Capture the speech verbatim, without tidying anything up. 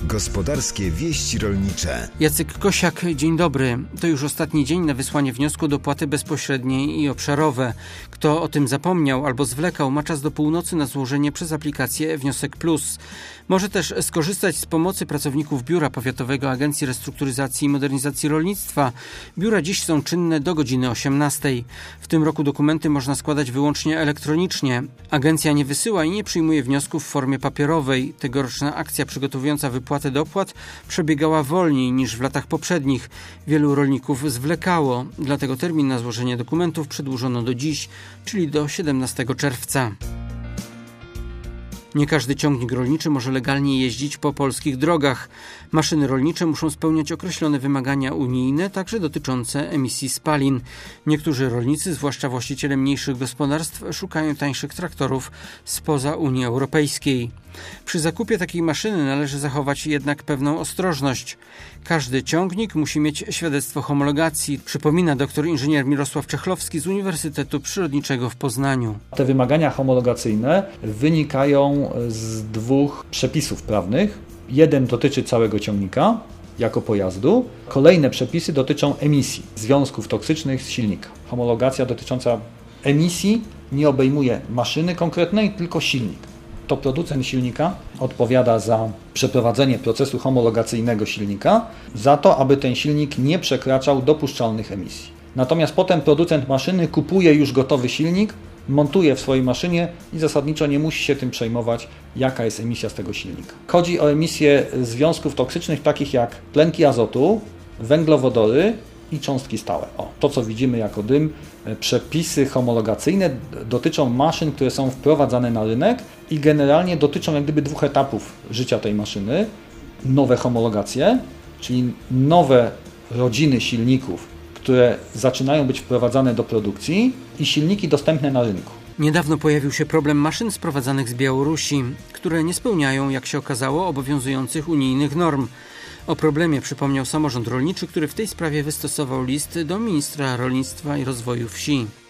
Gospodarskie wieści rolnicze. Jacek Kosiak, dzień dobry. To już ostatni dzień na wysłanie wniosku do dopłaty bezpośredniej i obszarowe. Kto o tym zapomniał albo zwlekał, ma czas do północy na złożenie przez aplikację Wniosek Plus. Może też skorzystać z pomocy pracowników Biura Powiatowego Agencji Restrukturyzacji i Modernizacji Rolnictwa. Biura dziś są czynne do godziny osiemnastej. W tym roku dokumenty można składać wyłącznie elektronicznie. Agencja nie wysyła i nie przyjmuje wniosków w formie papierowej. Tegoroczna akcja przygotowująca wypłatę dopłat przebiegała wolniej niż w latach poprzednich. Wielu rolników zwlekało, dlatego termin na złożenie dokumentów przedłużono do dziś, czyli do siedemnastego czerwca. Nie każdy ciągnik rolniczy może legalnie jeździć po polskich drogach. Maszyny rolnicze muszą spełniać określone wymagania unijne, także dotyczące emisji spalin. Niektórzy rolnicy, zwłaszcza właściciele mniejszych gospodarstw, szukają tańszych traktorów spoza Unii Europejskiej. Przy zakupie takiej maszyny należy zachować jednak pewną ostrożność. Każdy ciągnik musi mieć świadectwo homologacji, przypomina doktor inżynier Mirosław Czechlowski z Uniwersytetu Przyrodniczego w Poznaniu. Te wymagania homologacyjne wynikają z dwóch przepisów prawnych. Jeden dotyczy całego ciągnika jako pojazdu. Kolejne przepisy dotyczą emisji związków toksycznych z silnika. Homologacja dotycząca emisji nie obejmuje maszyny konkretnej, tylko silnik. To producent silnika odpowiada za przeprowadzenie procesu homologacyjnego silnika, za to, aby ten silnik nie przekraczał dopuszczalnych emisji. Natomiast potem producent maszyny kupuje już gotowy silnik, montuje w swojej maszynie i zasadniczo nie musi się tym przejmować, jaka jest emisja z tego silnika. Chodzi o emisję związków toksycznych takich jak tlenki azotu, węglowodory i cząstki stałe. O, to, co widzimy jako dym, przepisy homologacyjne dotyczą maszyn, które są wprowadzane na rynek i generalnie dotyczą jak gdyby dwóch etapów życia tej maszyny. Nowe homologacje, czyli nowe rodziny silników, które zaczynają być wprowadzane do produkcji i silniki dostępne na rynku. Niedawno pojawił się problem maszyn sprowadzanych z Białorusi, które nie spełniają, jak się okazało, obowiązujących unijnych norm. O problemie przypomniał samorząd rolniczy, który w tej sprawie wystosował list do ministra rolnictwa i rozwoju wsi.